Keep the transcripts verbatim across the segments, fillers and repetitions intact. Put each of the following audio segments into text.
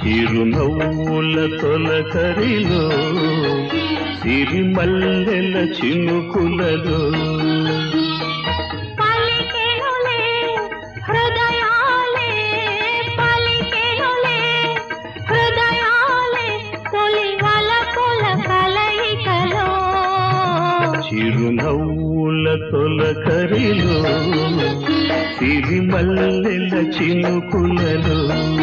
చిరునవ్వుల తొలకరిలో సిరిమల్లెల చినుకులలో పలికెనులే హృదయాలే పలికెనులే హృదయాలే తొలి వలపుల కలయికలో చిరునవ్వుల తొలకరిలో సిరిమల్లెల చినుకులలో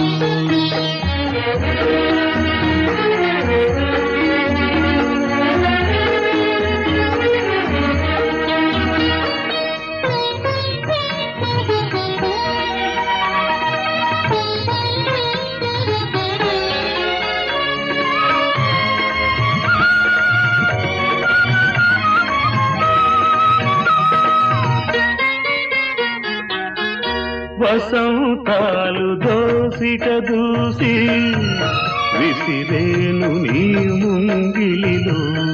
వసంతాలు దోసిక దూసి విసిరేను నీ ముంగిలిలో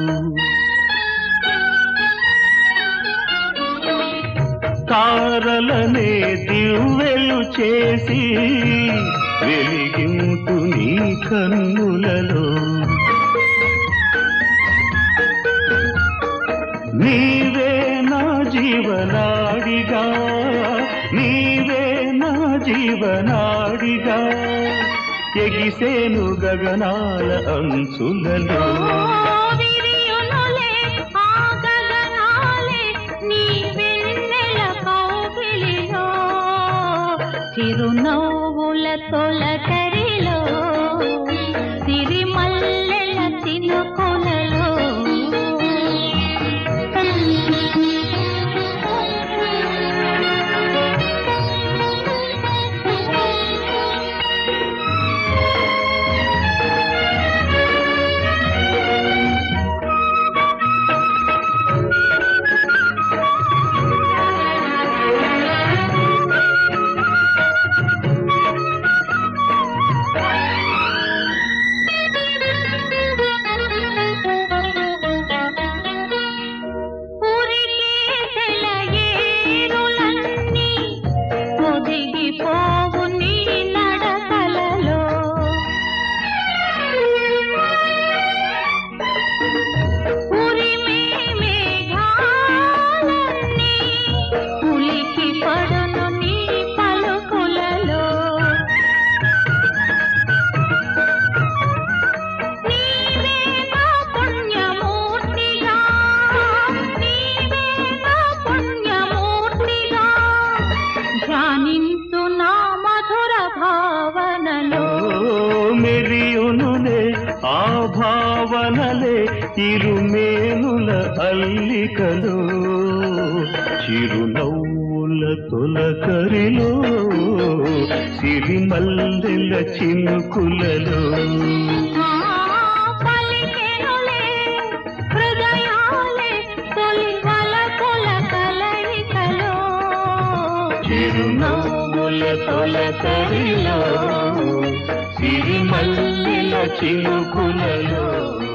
తారలనే దివ్వెలు చేసి వెలిగింటు నీ కన్నులలో నీవే నా జీవనాడిగా నీవే నా జీవనాడిగా ఎగిసేను గగనాల అంచులలో విరియునులే ఆ గగనాలే నీ వెన్నెల కౌగిలిలో చిరునవ్వుల తొలకరిలో సిరిమల్లెల చినుకులలో మెరియునులే ఆ భావనలే ఇరుమేనుల అల్లికలో చిరునవ్వుల తొలకరిలో సిరిమల్లెల చినుకులలో పలికెనులే హృదయాలే తొలి వలపుల కలయికలో చిరునవ్వుల తొలకరిలో సిరిమల్లెల చినుకులలో